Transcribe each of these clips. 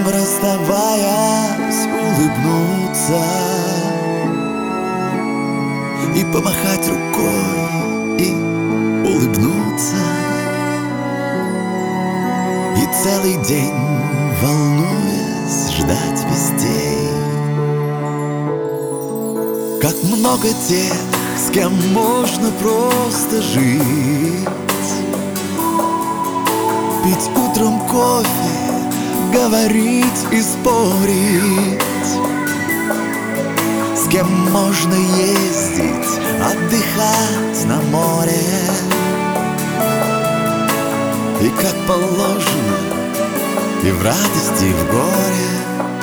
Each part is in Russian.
расставаясь, улыбнуться и помахать рукой, и улыбнуться. И целый день, волнуясь, ждать вестей. Как много тех, с кем можно просто жить, пить утром кофе, говорить и спорить, с кем можно ездить, отдыхать на море. И как положено, и в радости, и в горе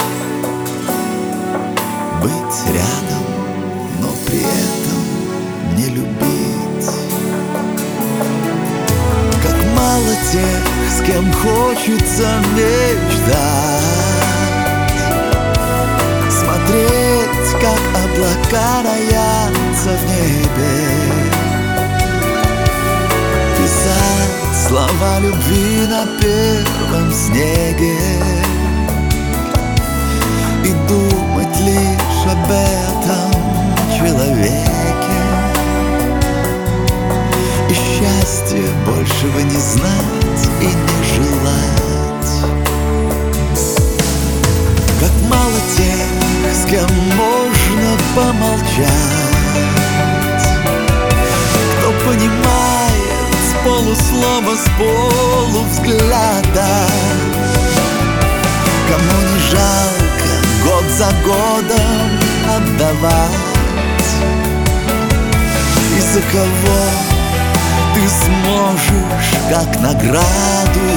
быть рядом, но при этом не любить. Как мало тех, с кем хочется мечтать, смотреть, как облака роятся в небе, писать слова любви на первом снеге и думать лишь об этом человеке. И счастья большего не знать и не желать. Как мало тех, с кем можно помолчать, кто понимает с полуслова, с полувзгляда, кому не жалко год за годом отдавать, и за кого ты сможешь, как награду,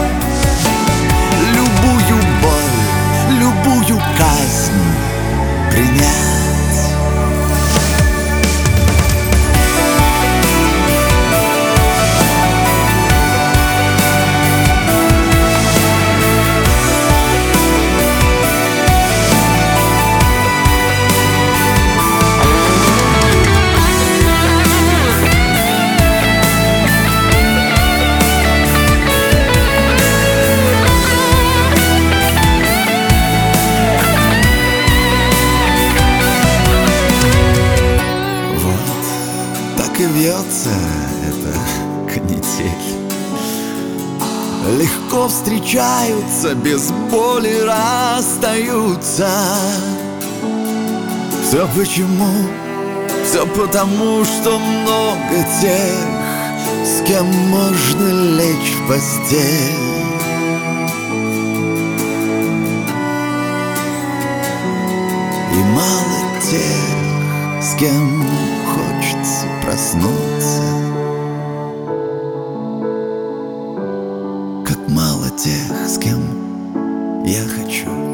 любую боль, любую казнь принять. И вьется эта канитель. Легко встречаются, без боли расстаются. Все почему? Все потому, что много тех, с кем можно лечь в постель. И мало тех, с кем хочется проснуться. Как мало тех, с кем я хочу